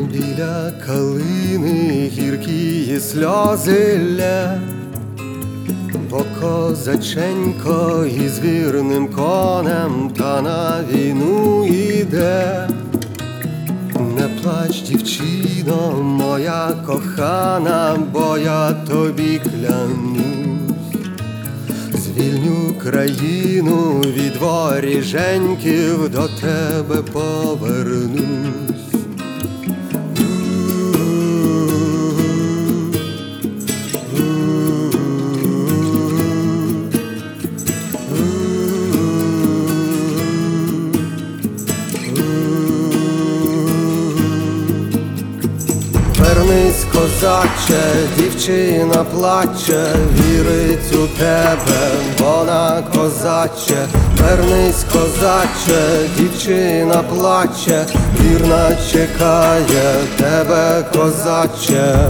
Біля калини гіркі сльози лє, бо козаченько із вірним конем та на війну іде. Не плач, дівчино, моя кохана, бо я тобі клянусь, звільню країну від воріженьків, до тебе повернусь. Вернись, козаче, дівчина плаче, вірить у тебе, вона козаче. Вернись, козаче, дівчина плаче, вірна чекає тебе, козаче.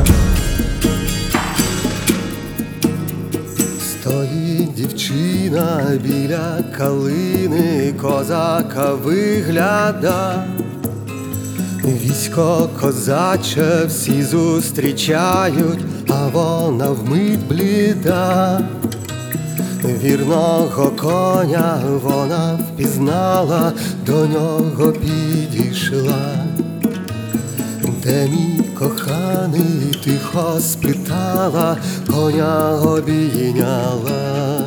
Стоїть дівчина біля калини, козака вигляда. Військо козаче всі зустрічають, а вона вмить бліда. Вірного коня вона впізнала, до нього підійшла. Де мій коханий, тихо спитала, коня обійняла.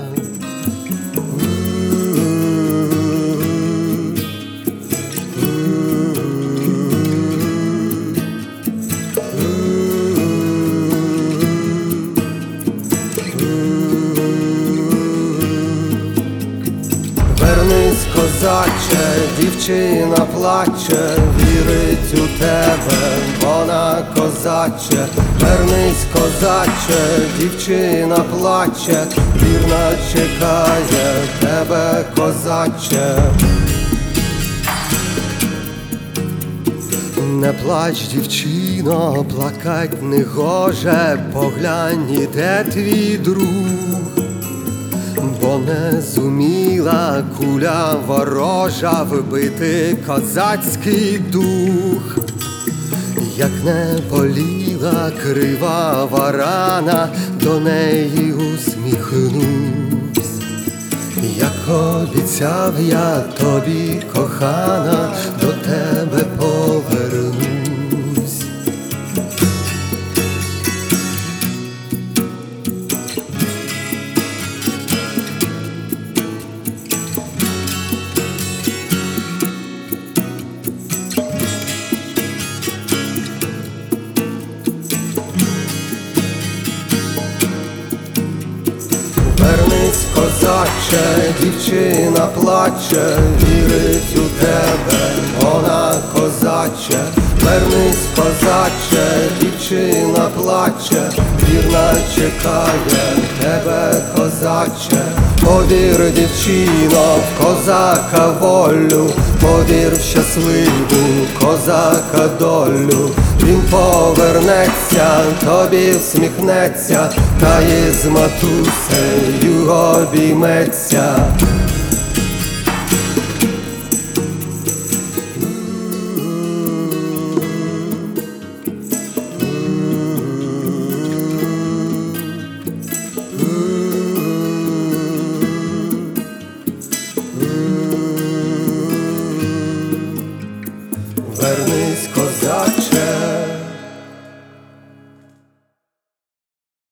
Вернись, козаче, дівчина плаче, вірить у тебе, вона козаче. Вернись, козаче, дівчина плаче, вірна чекає тебе, козаче. Не плач, дівчино, плакать не гоже, поглянь, іде твій друг. Бо не зуміла куля ворожа вбити козацький дух. Як не боліла кривава рана, до неї усміхнусь. Як обіцяв я тобі, кохана, до тебе повернусь. Вернись, козаче, дівчина плаче, вірить у тебе, вона козаче. Вернись, козаче, дівчина плаче, вірна чекає тебе, козаче. Повір, дівчино, в козака волю, повір в щасливу козака долю. Він повернеться, тобі всміхнеться, та із матусею обійметься. Вернись,